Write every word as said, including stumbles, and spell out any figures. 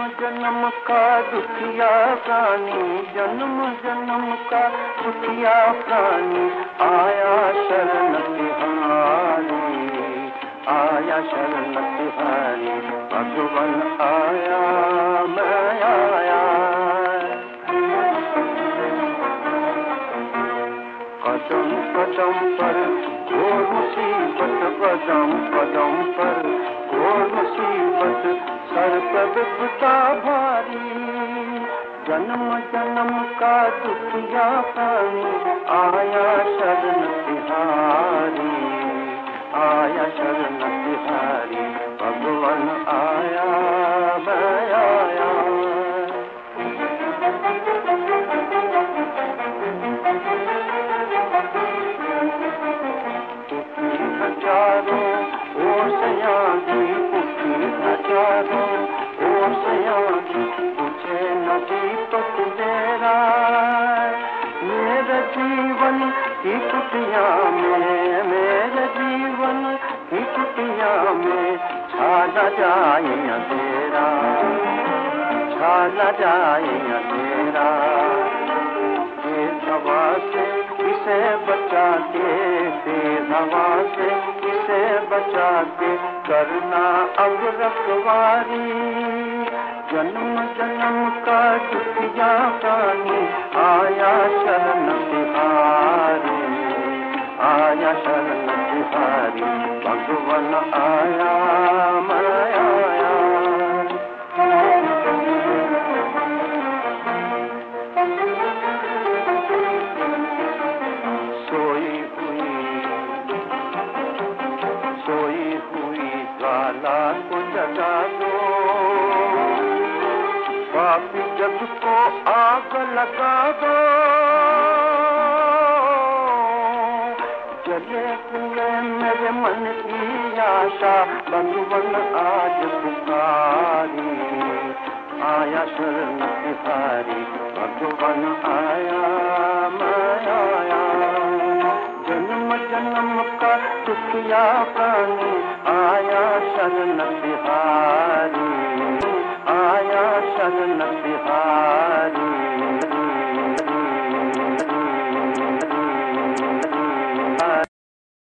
जन्म का दुखिया प्राणी, जन्म जन्म का दुखिया प्राणी, आया शरण तिहारी, आया शरण तिहारी, भगवन आया मैं आया। कदम कदम पर घोर मुसीबत, कदम कदम पर घोर मुसीबत, सर पर विपदा भारी, जन्म जन्म का दुखिया प्राणी, आया शरण तिहारी, आया शरण तिहारी, भगवन आया मैं आया। हजारों ओर सयागी, उठी हजारों ओर सयागी, तुझे नदी तो तेरा, मेरे जीवन की कुटिया में, मेरे जीवन की कुटिया में, छा न जाए अंधेरा, छा न जाए अंधेरा, तेज हवा से इसे बचा के, तेज हवा से इसे बचा के, करना अब रखवारी, जन्म जन्म का दुखिया प्राणी, आया शरण तिहारी, आया शरण तिहारी, भगवन आया मैं आया। सोई हुई सोई हुई ज्वाला को जगा दो, पापी जग को आग लगा दो, जले हुए मेरे मन की आशा, भगवन आज पुकारी, आया शरण तिहारी, भगवन आया मैं आया। जन्म जन्म का दुखिया प्राणी, आया शरण तिहारी, आया शरण तिहारी।